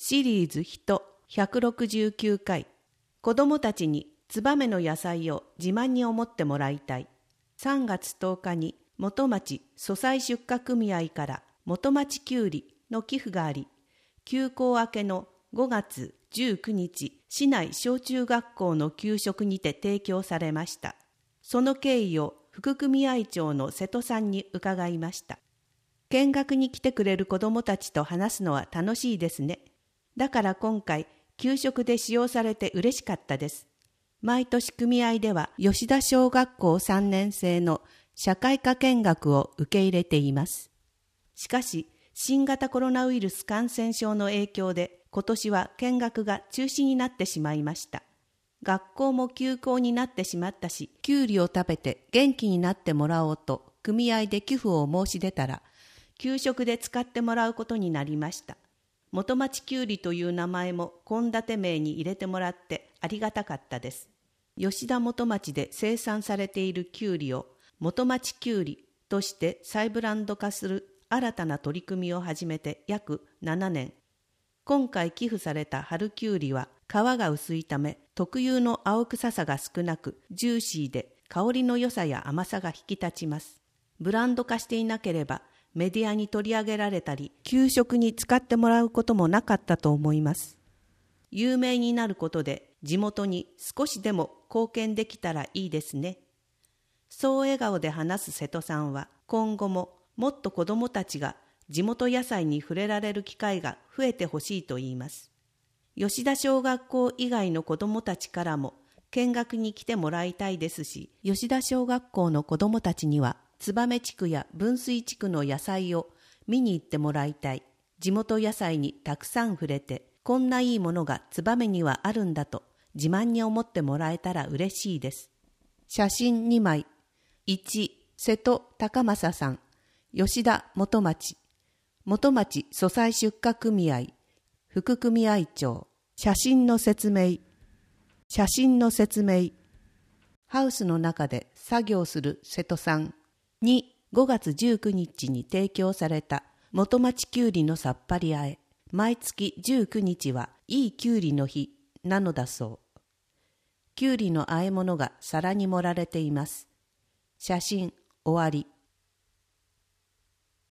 シリーズ1 169回、子どもたちに燕の野菜を自慢に思ってもらいたい。3月10日に元町租菜出荷組合から元町きゅうりの寄付があり、休校明けの5月19日、市内小中学校の給食にて提供されました。その経緯を副組合長の瀬戸さんに伺いました。見学に来てくれる子どもたちと話すのは楽しいですね。だから今回、給食で使用されて嬉しかったです。毎年組合では吉田小学校3年生の社会科見学を受け入れています。しかし、新型コロナウイルス感染症の影響で今年は見学が中止になってしまいました。学校も休校になってしまったし、きゅうりを食べて元気になってもらおうと組合で寄付を申し出たら、給食で使ってもらうことになりました。元町きゅうりという名前も献立名に入れてもらってありがたかったです。吉田元町で生産されているきゅうりを元町きゅうりとして再ブランド化する新たな取り組みを始めて約7年。今回寄付された春きゅうりは皮が薄いため特有の青臭さが少なくジューシーで香りの良さや甘さが引き立ちます。ブランド化していなければメディアに取り上げられたり、給食に使ってもらうこともなかったと思います。有名になることで地元に少しでも貢献できたらいいですね。そう笑顔で話す瀬戸さんは、今後ももっと子どもたちが地元野菜に触れられる機会が増えてほしいと言います。吉田小学校以外の子どもたちからも見学に来てもらいたいですし、吉田小学校の子どもたちには燕地区や分水地区の野菜を見に行ってもらいたい。地元野菜にたくさん触れて、こんないいものが燕にはあるんだと自慢に思ってもらえたら嬉しいです。写真2枚。1、瀬戸高正さん、吉田元町、元町租菜出荷組合、副組合長。写真の説明。ハウスの中で作業する瀬戸さん。2、5月19日に提供された元町きゅうりのさっぱりあえ。毎月19日はいいきゅうりの日なのだそう。きゅうりのあえ物が皿に盛られています。写真終わり。